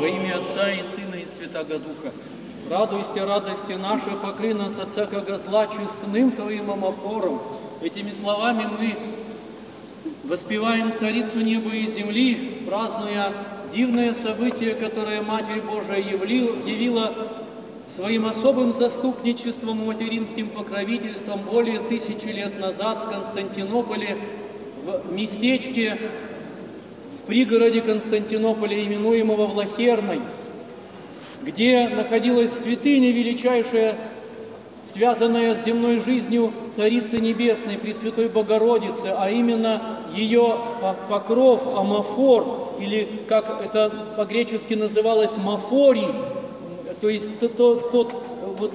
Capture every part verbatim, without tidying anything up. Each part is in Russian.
во имя Отца и Сына и Святаго Духа. Радуйся, радости наша, покрый нас от всякого зла честным Твоим омофором. Этими словами мы воспеваем Царицу неба и земли, празднуя дивное событие, которое Матерь Божия явила своим особым заступничеством и материнским покровительством более тысячи лет назад в Константинополе, в местечке, в пригороде Константинополя, именуемого Влахерной, где находилась святыня величайшая, связанная с земной жизнью Царицы Небесной, Пресвятой Богородицы, а именно ее покров, амофор, или, как это по-гречески называлось, мафорий, то есть тот, тот, тот вот,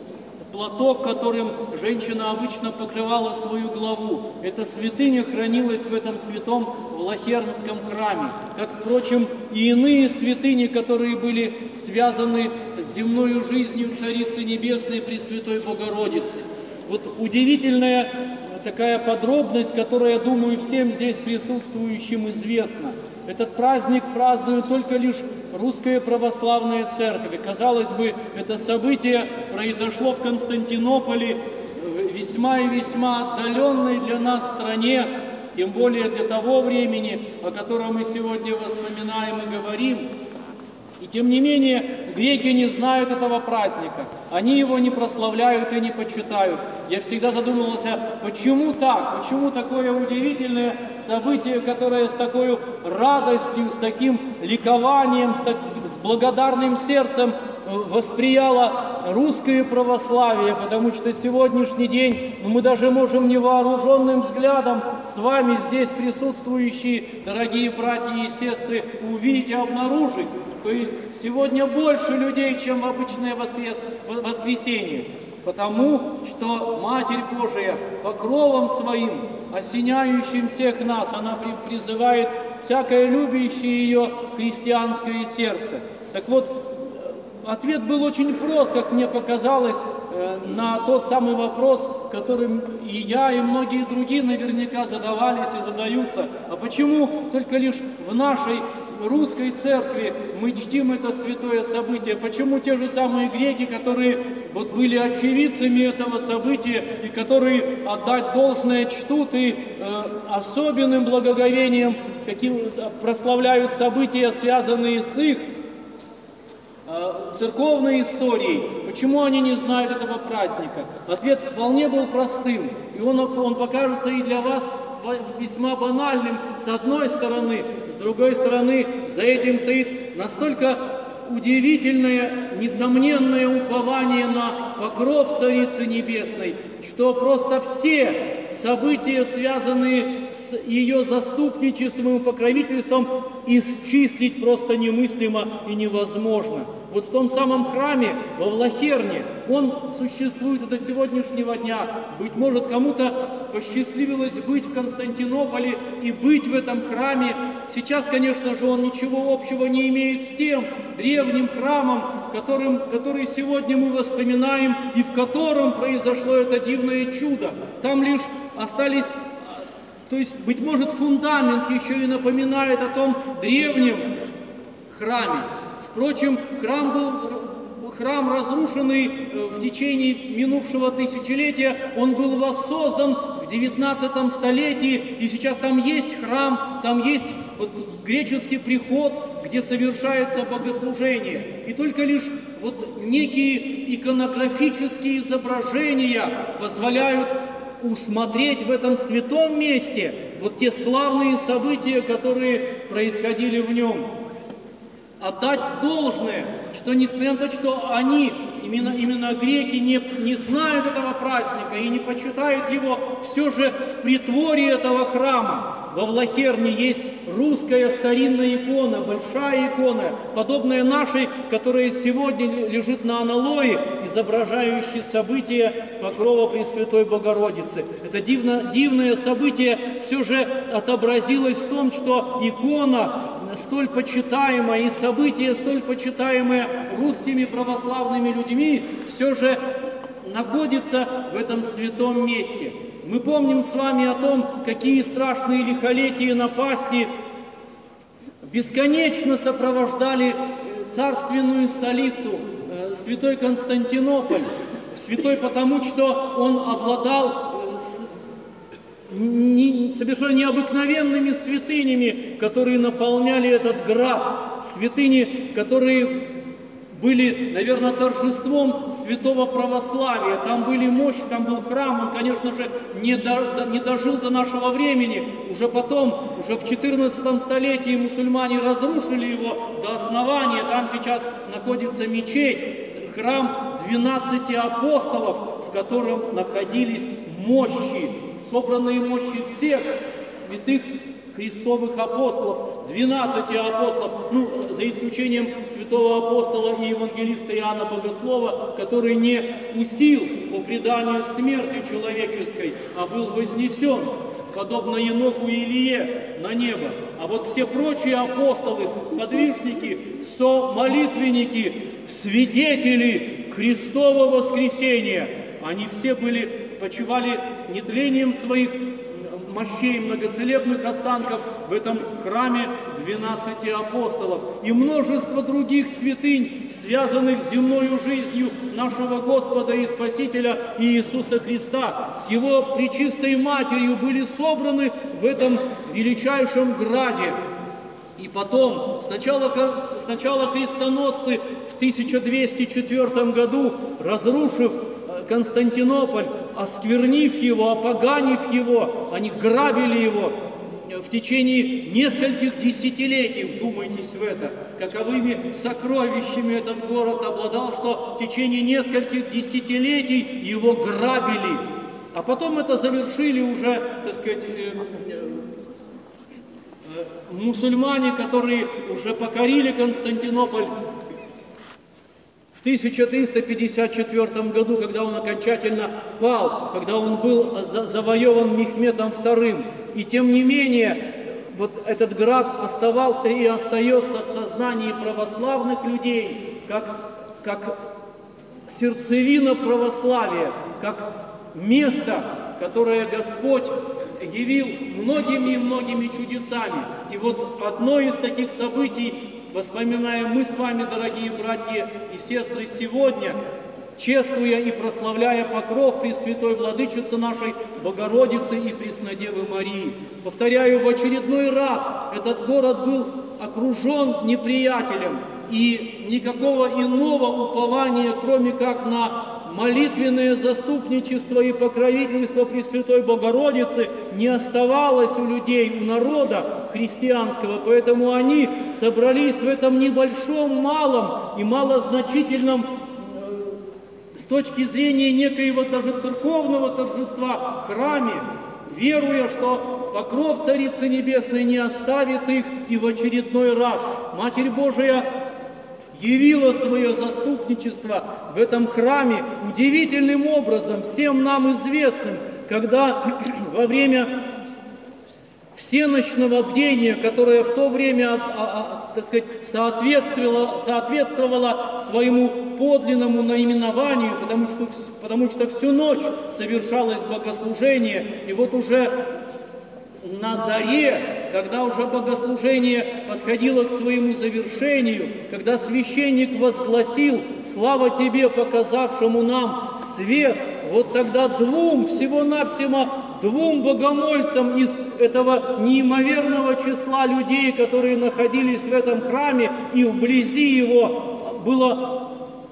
платок, которым женщина обычно покрывала свою главу. Эта святыня хранилась в этом святом Влахернском храме, как, впрочем, и иные святыни, которые были связаны с земной жизнью Царицы Небесной Пресвятой Богородицы. Вот удивительная такая подробность, которая, я думаю, всем здесь присутствующим известна. Этот праздник празднует только лишь Русская Православная Церковь. Казалось бы, это событие произошло в Константинополе, весьма и весьма отдаленной для нас стране, тем более для того времени, о котором мы сегодня вспоминаем и говорим. И тем не менее, греки не знают этого праздника, они его не прославляют и не почитают. Я всегда задумывался, почему так, почему такое удивительное событие, которое с такой радостью, с таким ликованием, с, так, с благодарным сердцем восприяло русское православие, потому что сегодняшний день, ну, мы даже можем невооруженным взглядом с вами здесь присутствующие, дорогие братья и сестры, увидеть и обнаружить. То есть сегодня больше людей, чем в обычное воскрес... воскресенье, потому что Матерь Божия покровом своим, осеняющим всех нас, она призывает всякое любящее ее христианское сердце. Так вот, ответ был очень прост, как мне показалось, на тот самый вопрос, которым и я, и многие другие наверняка задавались и задаются. А почему только лишь в нашей русской церкви мы чтим это святое событие? Почему те же самые греки, которые вот были очевидцами этого события и которые, отдать должное, чтут и э, особенным благоговением каким прославляют события, связанные с их церковной историей, почему они не знают этого праздника? Ответ вполне был простым, и он, он покажется и для вас весьма банальным с одной стороны, с другой стороны за этим стоит настолько удивительное, несомненное упование на покров Царицы Небесной, что просто все события, связанные с ее заступничеством и покровительством, исчислить просто немыслимо и невозможно. Вот в том самом храме во Влахерне, он существует и до сегодняшнего дня. Быть может, кому-то посчастливилось быть в Константинополе и быть в этом храме. Сейчас, конечно же, он ничего общего не имеет с тем древним храмом, которым, который сегодня мы вспоминаем и в котором произошло это дивное чудо. Там лишь остались, то есть, быть может, фундамент еще и напоминает о том древнем храме. Впрочем, храм был храм, разрушенный в течение минувшего тысячелетия, он был воссоздан в девятнадцатом столетии, и сейчас там есть храм, там есть вот греческий приход, где совершается богослужение. И только лишь вот некие иконографические изображения позволяют усмотреть в этом святом месте вот те славные события, которые происходили в нем. Отдать должное, что несмотря на то, что они, именно, именно греки, не, не знают этого праздника и не почитают его, все же в притворе этого храма во Влахерне есть русская старинная икона, большая икона, подобная нашей, которая сегодня лежит на аналое, изображающей события покрова Пресвятой Богородицы. Это дивно, дивное событие все же отобразилось в том, что икона столь почитаемое и событие столь почитаемое русскими православными людьми все же находится в этом святом месте. Мы помним с вами о том, какие страшные лихолетия и напасти бесконечно сопровождали царственную столицу, э, святой Константинополь. Святой потому, что он обладал э, с, не, совершенно необыкновенными святынями, которые наполняли этот град. Святыни, которые были, наверное, торжеством святого православия. Там были мощи, там был храм. Он, конечно же, не, до, не дожил до нашего времени. Уже потом, уже в четырнадцатом столетии мусульмане разрушили его до основания. Там сейчас находится мечеть, храм двенадцати апостолов, в котором находились мощи, собранные мощи всех святых христовых апостолов, двенадцати апостолов, ну, за исключением святого апостола и евангелиста Иоанна Богослова, который не вкусил по преданию смерти человеческой, а был вознесен, подобно Еноху и Илие, на небо. А вот все прочие апостолы, сподвижники, со-молитвенники, свидетели Христова воскресения, они все были, почивали нетлением своих мощей, многоцелебных останков в этом храме двенадцати апостолов и множество других святынь, связанных с земною жизнью нашего Господа и Спасителя Иисуса Христа, с Его пречистой Матерью, были собраны в этом величайшем граде. И потом, сначала, сначала крестоносцы в тысяча двести четвёртом году, разрушив Константинополь, осквернив его, опоганив его, они грабили его в течение нескольких десятилетий. Вдумайтесь в это, каковыми сокровищами этот город обладал, что в течение нескольких десятилетий его грабили. А потом это завершили уже, так сказать, э, э, э, мусульмане, которые уже покорили Константинополь в тысяча триста пятьдесят четвёртом году, когда он окончательно пал, когда он был завоеван Мехмедом вторым. И тем не менее, вот этот град оставался и остается в сознании православных людей, как, как сердцевина православия, как место, которое Господь явил многими и многими чудесами. И вот одно из таких событий воспоминаем мы с вами, дорогие братья и сестры, сегодня, чествуя и прославляя покров Пресвятой Владычицы нашей Богородицы и Преснодевы Марии. Повторяю, в очередной раз этот город был окружен неприятелем, и никакого иного упования, кроме как на молитвенное заступничество и покровительство Пресвятой Богородицы, не оставалось у людей, у народа христианского. Поэтому они собрались в этом небольшом, малом и малозначительном с точки зрения некоего даже церковного торжества храме, веруя, что покров Царицы Небесной не оставит их, и в очередной раз Матерь Божия явила свое заступничество в этом храме удивительным образом, всем нам известным, когда во время всеночного бдения, которое в то время, а, а, так сказать, соответствовало, соответствовало своему подлинному наименованию, потому что, потому что всю ночь совершалось богослужение, и вот уже на заре, когда уже богослужение подходило к своему завершению, когда священник возгласил: «Слава Тебе, показавшему нам свет», вот тогда двум, всего-навсего двум богомольцам из этого неимоверного числа людей, которые находились в этом храме, и вблизи его было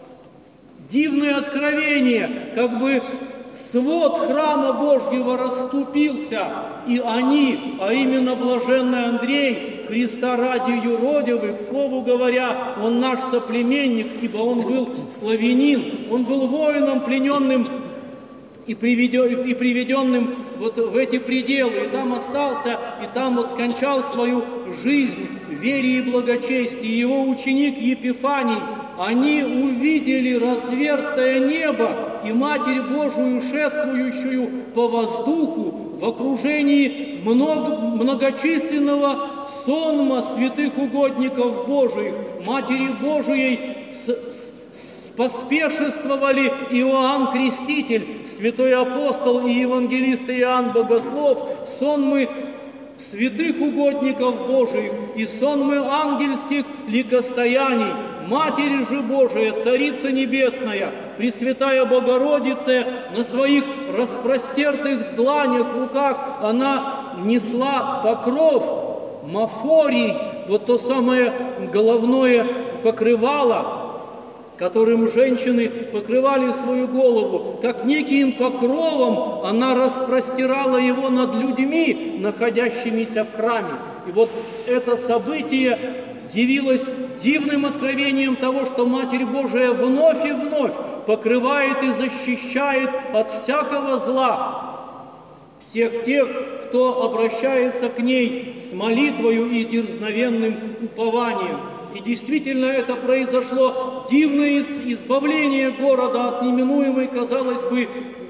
дивное откровение, как бы свод храма Божьего расступился, и они, а именно блаженный Андрей, Христа ради юродивый, к слову говоря, он наш соплеменник, ибо он был славянин, он был воином, плененным и приведенным вот в эти пределы, и там остался, и там вот скончал свою жизнь в вере и благочестии. Его ученик Епифаний, они увидели разверстое небо и Матерь Божию, шествующую по воздуху в окружении много, многочисленного сонма святых угодников Божиих. Матери Божией с, с, поспешествовали Иоанн Креститель, святой апостол и евангелист Иоанн Богослов, сонмы святых угодников Божиих и сонмы ангельских ликостояний, Матери же Божия, Царица Небесная, Пресвятая Богородица, на своих распростертых дланях, руках она несла покров, мафорий, вот то самое головное покрывало, которым женщины покрывали свою голову, как неким покровом она распростирала его над людьми, находящимися в храме. И вот это событие явилось дивным откровением того, что Матерь Божия вновь и вновь покрывает и защищает от всякого зла всех тех, кто обращается к ней с молитвою и дерзновенным упованием. И действительно это произошло дивное избавление города от неминуемой, казалось бы,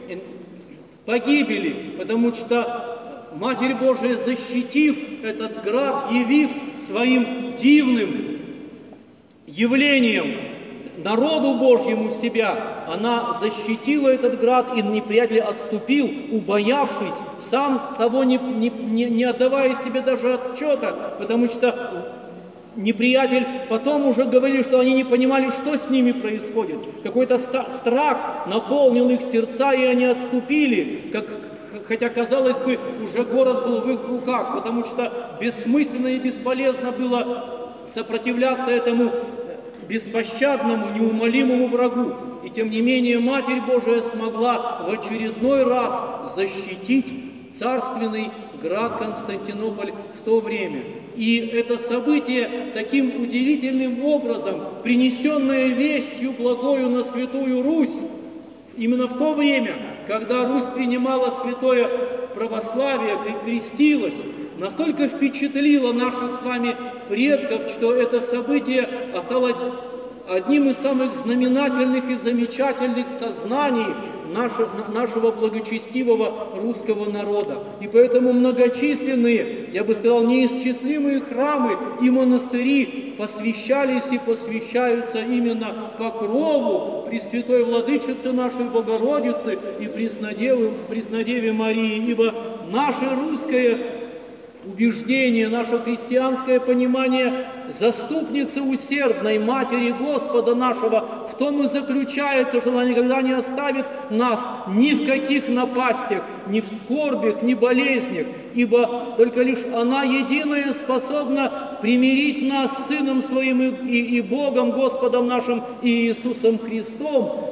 погибели, потому что Матерь Божия, защитив этот град, явив своим дивным явлением народу Божьему себя, она защитила этот град, и неприятель отступил, убоявшись, сам того не, не, не отдавая себе даже отчета, потому что неприятель потом уже говорил, что они не понимали, что с ними происходит. Какой-то страх наполнил их сердца, и они отступили, как, хотя, казалось бы, уже город был в их руках, потому что бессмысленно и бесполезно было сопротивляться этому беспощадному, неумолимому врагу. И тем не менее Матерь Божия смогла в очередной раз защитить царственный град Константинополь в то время. И это событие таким удивительным образом, принесенное вестью благою на Святую Русь, именно в то время, когда Русь принимала святое православие, крестилась, настолько впечатлило наших с вами предков, что это событие осталось одним из самых знаменательных и замечательных сознаний нашего, нашего благочестивого русского народа. И поэтому многочисленные, я бы сказал, неисчислимые храмы и монастыри посвящались и посвящаются именно покрову Пресвятой Владычицы нашей Богородицы и Преснодеве, Преснодеве Марии, ибо наше русское убеждение, наше христианское понимание заступницы усердной Матери Господа нашего в том и заключается, что она никогда не оставит нас ни в каких напастях, ни в скорбях, ни болезнях, ибо только лишь она единая способна примирить нас с Сыном Своим и, и, и Богом, Господом нашим и Иисусом Христом.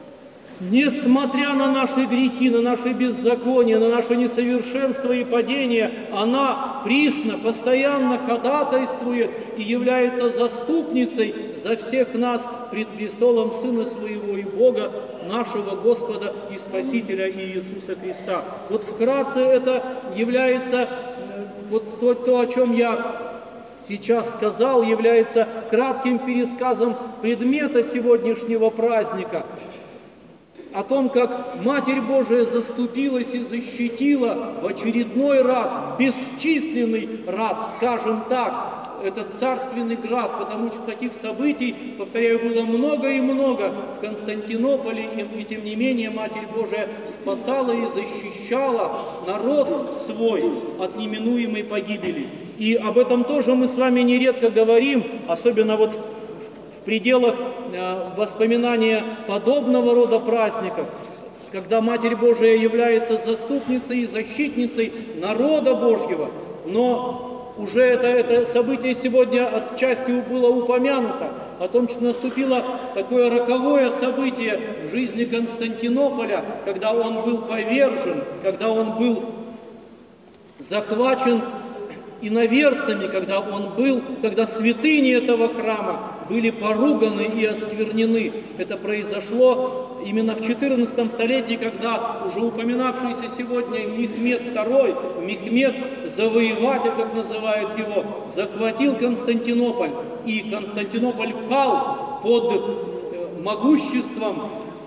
Несмотря на наши грехи, на наши беззакония, на наше несовершенство и падение, она присно, постоянно ходатайствует и является заступницей за всех нас пред престолом Сына Своего и Бога, нашего Господа и Спасителя Иисуса Христа. Вот вкратце это является, вот то, то о чем я сейчас сказал, является кратким пересказом предмета сегодняшнего праздника, о том, как Матерь Божия заступилась и защитила в очередной раз, в бесчисленный раз, скажем так, этот царственный град, потому что таких событий, повторяю, было много и много в Константинополе, и, и тем не менее Матерь Божия спасала и защищала народ свой от неминуемой погибели. И об этом тоже мы с вами нередко говорим, особенно вот в пределах воспоминания подобного рода праздников, когда Матерь Божия является заступницей и защитницей народа Божьего. Но уже это, это событие сегодня отчасти было упомянуто, о том, что наступило такое роковое событие в жизни Константинополя, когда он был повержен, когда он был захвачен иноверцами, когда он был, когда святыни этого храма были поруганы и осквернены. Это произошло именно в четырнадцатом столетии, когда уже упоминавшийся сегодня Мехмед второй, Мехмед завоеватель, как называют его, захватил Константинополь, и Константинополь пал под могуществом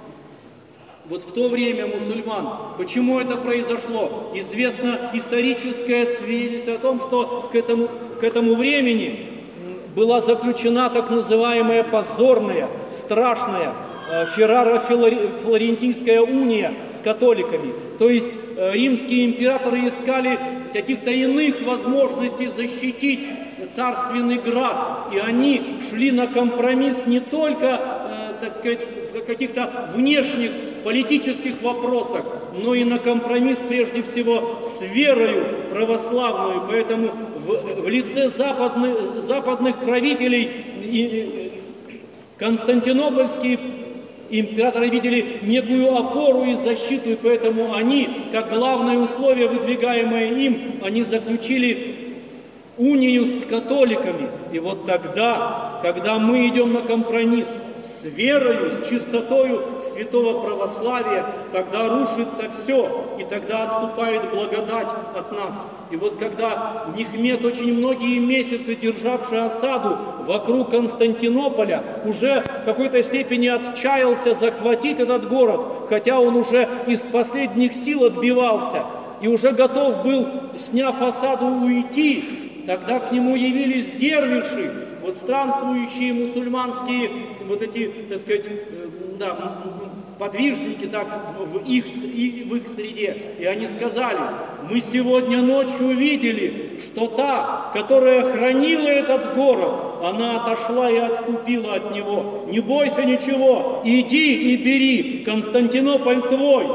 вот в то время мусульман. Почему это произошло? Известно историческое свидетельство о том, что к этому, к этому времени была заключена так называемая позорная, страшная Ферраро-Флорентийская уния с католиками. То есть римские императоры искали каких-то иных возможностей защитить царственный град, и они шли на компромисс не только, так сказать, в каких-то внешних политических вопросах, но и на компромисс прежде всего с верою православную. Поэтому в, в лице западных, западных правителей и, константинопольские императоры видели некую опору и защиту, и поэтому они, как главное условие, выдвигаемое им, они заключили унию с католиками. И вот тогда, когда мы идем на компромисс с верою, с чистотою святого православия, тогда рушится все, и тогда отступает благодать от нас. И вот когда Нихмед, очень многие месяцы державший осаду вокруг Константинополя, уже в какой-то степени отчаялся захватить этот город, хотя он уже из последних сил отбивался и уже готов был, сняв осаду, уйти, тогда к нему явились дервиши, вот странствующие мусульманские, вот эти, так сказать, да, подвижники, так, в их, в их среде. И они сказали: мы сегодня ночью увидели, что та, которая хранила этот город, она отошла и отступила от него. Не бойся ничего, иди и бери, Константинополь твой.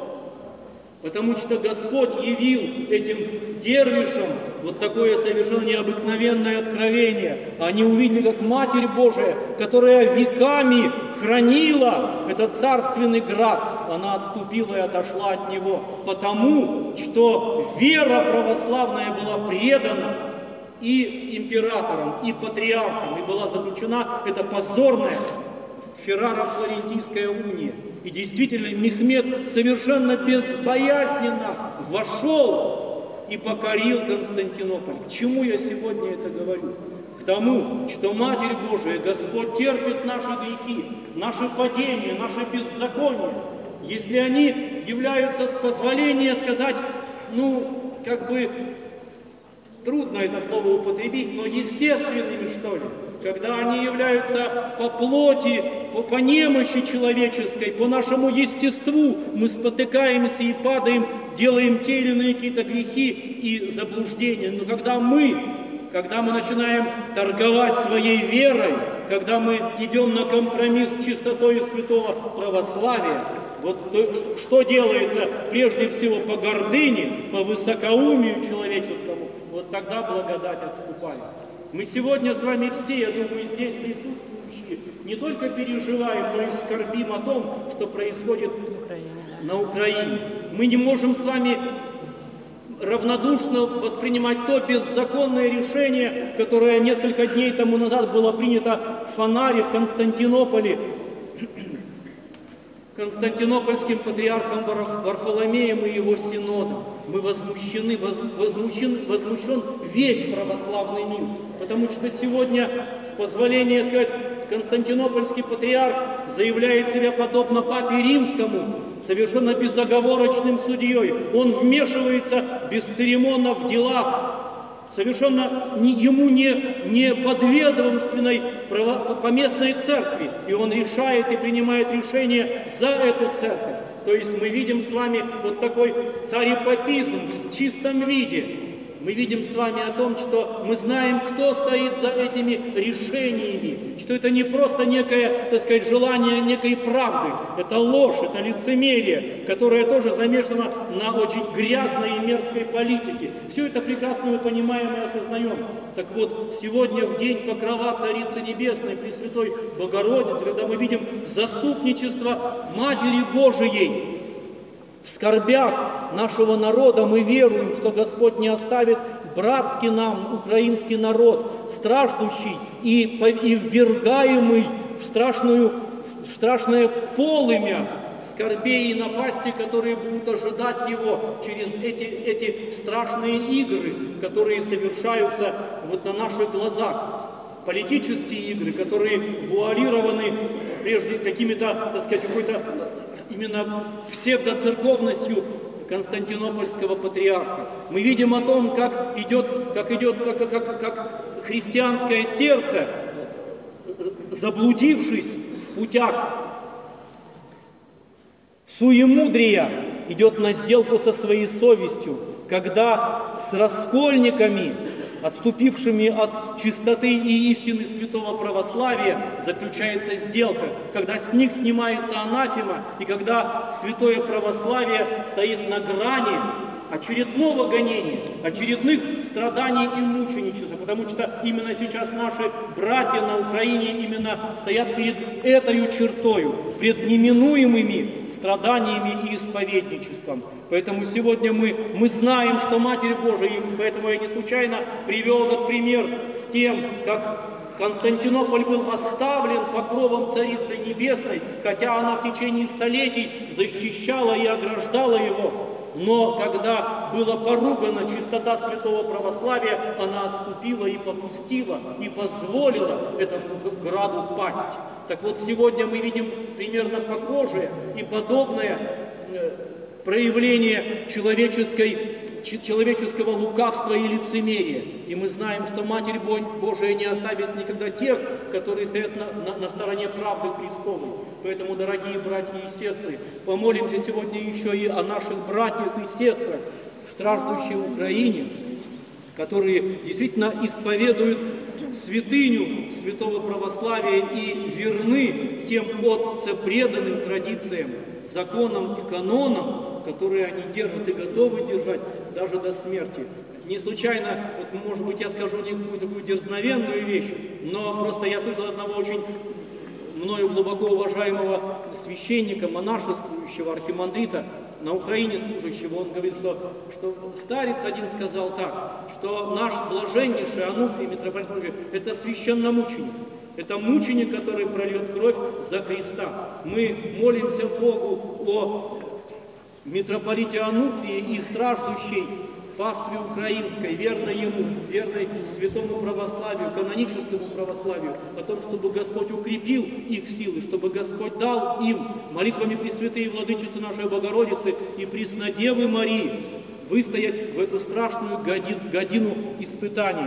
Потому что Господь явил этим дервишам вот такое совершенно необыкновенное откровение. Они увидели, как Матерь Божия, которая веками хранила этот царственный град, она отступила и отошла от него, потому что вера православная была предана и императорам, и патриархам, и была заключена эта позорная Ферраро-Флорентийская уния. И действительно, Мехмед совершенно безбоязненно вошел и покорил Константинополь. К чему я сегодня это говорю? К тому, что Матерь Божия, Господь терпит наши грехи, наши падения, наши беззакония, если они являются, с позволения сказать, ну, как бы, трудно это слово употребить, но естественными, что ли, когда они являются по плоти, по, по немощи человеческой, по нашему естеству, мы спотыкаемся и падаем, делаем те или иные какие-то грехи и заблуждения. Но когда мы, когда мы начинаем торговать своей верой, когда мы идем на компромисс с чистотой святого православия, вот то, что делается прежде всего по гордыне, по высокоумию человеческому, вот тогда благодать отступает. Мы сегодня с вами все, я думаю, здесь присутствующие, не только переживаем, но и скорбим о том, что происходит на Украине. Мы не можем с вами равнодушно воспринимать то беззаконное решение, которое несколько дней тому назад было принято в Фанаре, в Константинополе, Константинопольским патриархом Варфоломеем и его синодом. Мы возмущены, возмущен, возмущен весь православный мир, потому что сегодня, с позволения сказать, Константинопольский патриарх заявляет себя подобно Папе Римскому, совершенно безоговорочным судьей. Он вмешивается бесцеремонно в дела совершенно не, ему не, не подведомственной право, поместной церкви, и он решает и принимает решение за эту церковь. То есть мы видим с вами вот такой царепапизм в чистом виде. Мы видим с вами о том, что мы знаем, кто стоит за этими решениями, что это не просто некое, так сказать, желание некой правды, это ложь, это лицемерие, которое тоже замешано на очень грязной и мерзкой политике. Все это прекрасно мы понимаем и осознаем. Так вот, сегодня в день Покрова Царицы Небесной, Пресвятой Богородицы, когда мы видим заступничество Матери Божией, в скорбях нашего народа мы веруем, что Господь не оставит братский нам, украинский народ, страждущий и, и ввергаемый в, страшную, в страшное полымя скорбей и напасти, которые будут ожидать его через эти, эти страшные игры, которые совершаются вот на наших глазах. Политические игры, которые вуалированы прежде какими-то, так сказать, какой-то именно псевдоцерковностью Константинопольского патриарха. Мы видим о том, как идет, как идет, как, как, как христианское сердце, заблудившись в путях суемудрия, идет на сделку со своей совестью, когда с раскольниками, отступившими от чистоты и истины святого православия, заключается сделка, когда с них снимается анафема, и когда святое православие стоит на грани очередного гонения, очередных страданий и мученичества, потому что именно сейчас наши братья на Украине именно стоят перед этой чертою, пред неминуемыми страданиями и исповедничеством. Поэтому сегодня мы, мы знаем, что Матерь Божия, и поэтому я не случайно привел этот пример с тем, как Константинополь был оставлен покровом Царицы Небесной, хотя она в течение столетий защищала и ограждала его. Но когда была поругана чистота святого православия, она отступила и попустила, и позволила этому граду пасть. Так вот, сегодня мы видим примерно похожее и подобное проявление человеческой, человеческого лукавства и лицемерия. И мы знаем, что Матерь Божия не оставит никогда тех, которые стоят на, на, на стороне правды Христовой. Поэтому, дорогие братья и сестры, помолимся сегодня еще и о наших братьях и сестрах в страждущей Украине, которые действительно исповедуют святыню святого православия и верны тем отцепреданным традициям, законам и канонам, которые они держат и готовы держать даже до смерти. Не случайно, вот, может быть, я скажу некую такую дерзновенную вещь, но просто я слышал одного очень мною глубоко уважаемого священника, монашествующего архимандрита, на Украине служащего. Он говорит, что, что старец один сказал так, что наш блаженнейший Ануфрий, митрополит, это священномученик. Это мученик, который прольет кровь за Христа. Мы молимся Богу о митрополите Ануфрии и страждущей пастве украинской, верной ему, верной святому православию, каноническому православию, о том, чтобы Господь укрепил их силы, чтобы Господь дал им молитвами Пресвятой Владычицы нашей Богородицы и Преснодевы Марии выстоять в эту страшную годину испытаний.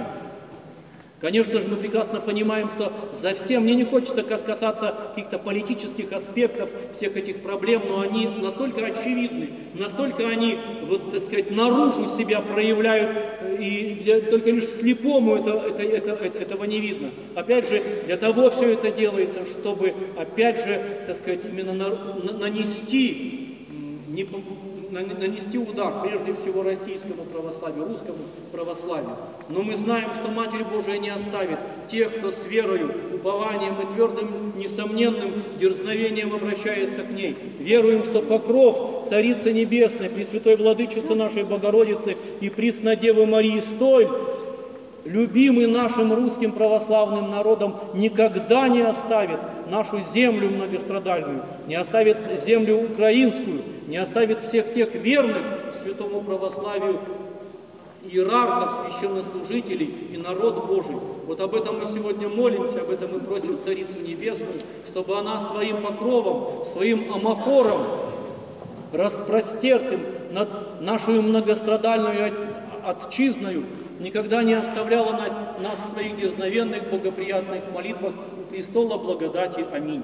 Конечно же, мы прекрасно понимаем, что за всем, мне не хочется касаться каких-то политических аспектов всех этих проблем, но они настолько очевидны, настолько они, вот, так сказать, наружу себя проявляют, и для, только лишь слепому это, это, это, это, этого не видно. Опять же, для того все это делается, чтобы, опять же, так сказать, именно на, на, нанести, не, нанести удар, прежде всего, российскому православию, русскому православию. Но мы знаем, что Матерь Божия не оставит тех, кто с верою, упованием и твердым, несомненным дерзновением обращается к ней. Веруем, что покров Царицы Небесной, Пресвятой Владычицы нашей Богородицы и Преснодевы Марии столь любимый нашим русским православным народом, никогда не оставит нашу землю многострадальную, не оставит землю украинскую, не оставит всех тех верных святому православию иерархов, священнослужителей и народ Божий. Вот об этом мы сегодня молимся, об этом мы просим Царицу Небесную, чтобы она своим покровом, своим амофором, распростертым над нашу многострадальную отчизною, никогда не оставляла нас, нас в своих дерзновенных, богоприятных молитвах у престола благодати. Аминь.